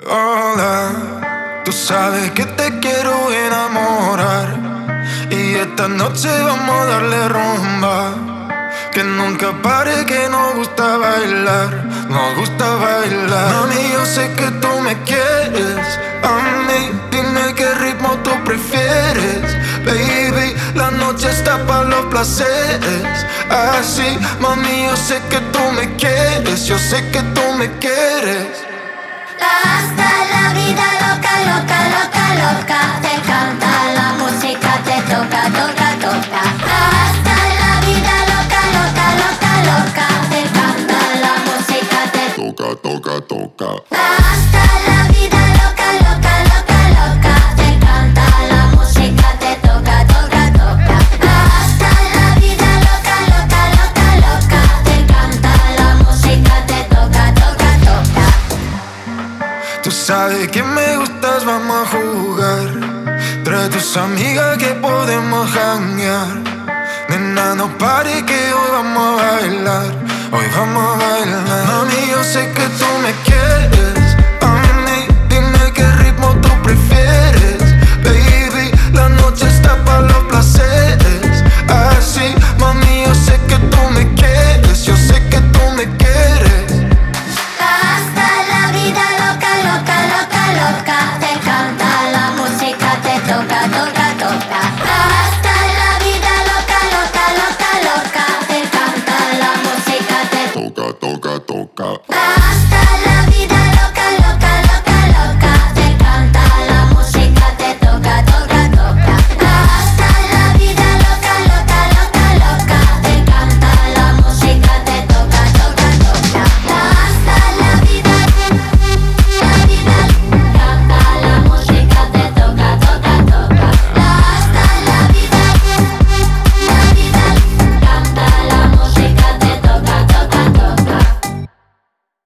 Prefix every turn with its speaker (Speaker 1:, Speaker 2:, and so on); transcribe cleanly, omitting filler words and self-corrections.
Speaker 1: Hola, tú sabes que te quiero enamorar y esta noche vamos a darle rumba. Que nunca pare, que nos gusta bailar, nos gusta bailar. Mami, yo sé que tú me quieres a mí, dime qué ritmo tú prefieres. Baby, la noche está para los placeres. Así, mami, yo sé que tú me quieres, yo sé que tú me quieres.
Speaker 2: Hasta la vida loca, loca, loca, loca. Te canta la música, te toca, toca, toca. Hasta la vida loca, loca, loca, loca. Te canta la música, te
Speaker 1: toca, toca, toca.
Speaker 2: Hasta la vida loca, loca, loca, loca. Te canta la música, te toca, toca, toca. Hasta la vida loca, loca, loca, loca. Te canta la música, te toca, toca, toca.
Speaker 1: Tú sabes que me gustas, vamos a jugar. Trae tus amigas que podemos janguear. Nena, no pare que hoy vamos a bailar. Hoy vamos a bailar. Mami, yo sé que tú me quieres